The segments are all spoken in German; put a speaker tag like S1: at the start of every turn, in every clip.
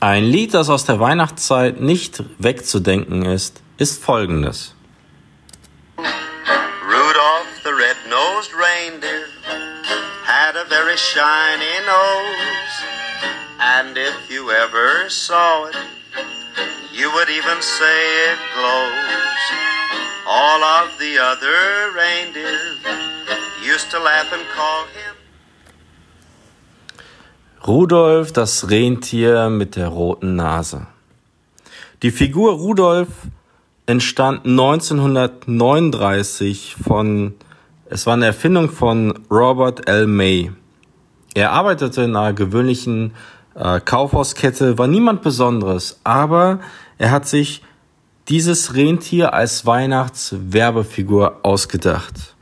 S1: Ein Lied, das aus der Weihnachtszeit nicht wegzudenken ist, ist folgendes.
S2: Rudolph the red-nosed reindeer had a very shiny nose, and if you ever saw it, you would even say it glows. All of the other reindeer used to laugh and call him
S1: Rudolf, das Rentier mit der roten Nase. Die Figur Rudolf entstand 1939 es war eine Erfindung von Robert L. May. Er arbeitete in einer gewöhnlichen Kaufhauskette, war niemand Besonderes, aber er hat sich dieses Rentier als Weihnachtswerbefigur ausgedacht.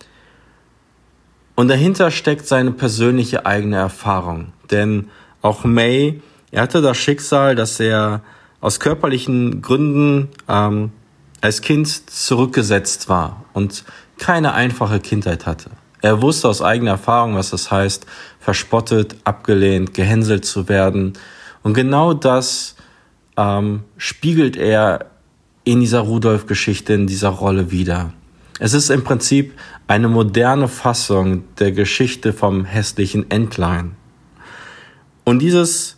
S1: Und dahinter steckt seine persönliche eigene Erfahrung. Denn auch May, er hatte das Schicksal, dass er aus körperlichen Gründen als Kind zurückgesetzt war und keine einfache Kindheit hatte. Er wusste aus eigener Erfahrung, was das heißt, verspottet, abgelehnt, gehänselt zu werden. Und genau das spiegelt er in dieser Rudolf-Geschichte, in dieser Rolle wider. Es ist im Prinzip eine moderne Fassung der Geschichte vom hässlichen Entlein. Und diese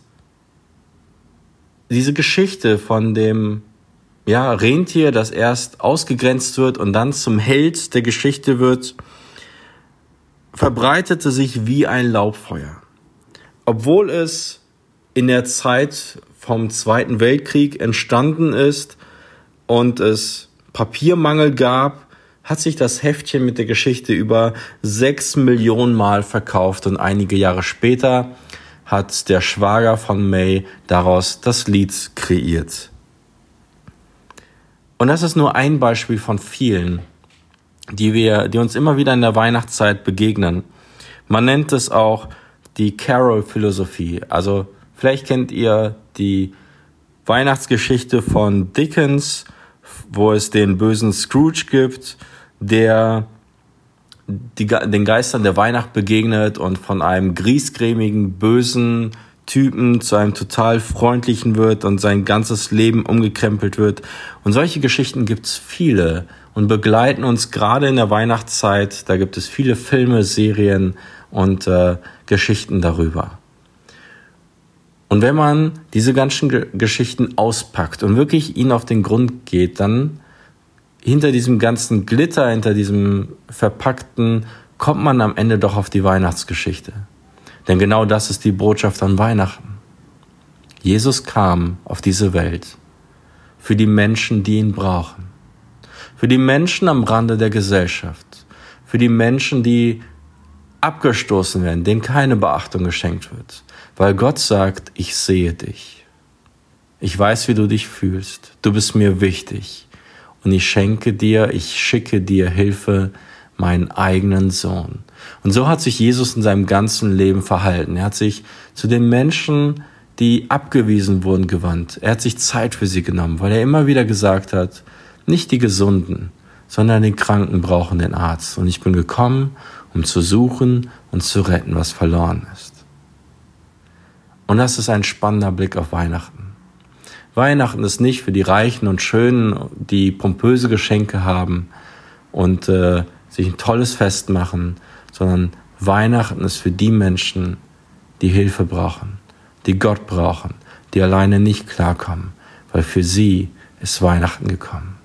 S1: Geschichte von dem Rentier, das erst ausgegrenzt wird und dann zum Held der Geschichte wird, verbreitete sich wie ein Laubfeuer. Obwohl es in der Zeit vom Zweiten Weltkrieg entstanden ist und es Papiermangel gab, hat sich das Heftchen mit der Geschichte über 6 Millionen Mal verkauft und einige Jahre später hat der Schwager von May daraus das Lied kreiert. Und das ist nur ein Beispiel von vielen, die uns immer wieder in der Weihnachtszeit begegnen. Man nennt es auch die Carol-Philosophie. Also vielleicht kennt ihr die Weihnachtsgeschichte von Dickens, wo es den bösen Scrooge gibt, der den Geistern der Weihnacht begegnet und von einem griesgrämigen, bösen Typen zu einem total freundlichen wird und sein ganzes Leben umgekrempelt wird. Und solche Geschichten gibt's viele und begleiten uns gerade in der Weihnachtszeit. Da gibt es viele Filme, Serien und Geschichten darüber. Und wenn man diese ganzen Geschichten auspackt und wirklich ihnen auf den Grund geht, dann hinter diesem ganzen Glitter, hinter diesem Verpackten, kommt man am Ende doch auf die Weihnachtsgeschichte. Denn genau das ist die Botschaft an Weihnachten. Jesus kam auf diese Welt für die Menschen, die ihn brauchen. Für die Menschen am Rande der Gesellschaft. Für die Menschen, die abgestoßen werden, denen keine Beachtung geschenkt wird. Weil Gott sagt, ich sehe dich. Ich weiß, wie du dich fühlst. Du bist mir wichtig. Und ich schicke dir Hilfe, meinen eigenen Sohn. Und so hat sich Jesus in seinem ganzen Leben verhalten. Er hat sich zu den Menschen, die abgewiesen wurden, gewandt. Er hat sich Zeit für sie genommen, weil er immer wieder gesagt hat, nicht die Gesunden, sondern die Kranken brauchen den Arzt. Und ich bin gekommen, um zu suchen und zu retten, was verloren ist. Und das ist ein spannender Blick auf Weihnachten. Weihnachten ist nicht für die Reichen und Schönen, die pompöse Geschenke haben und sich ein tolles Fest machen, sondern Weihnachten ist für die Menschen, die Hilfe brauchen, die Gott brauchen, die alleine nicht klarkommen, weil für sie ist Weihnachten gekommen.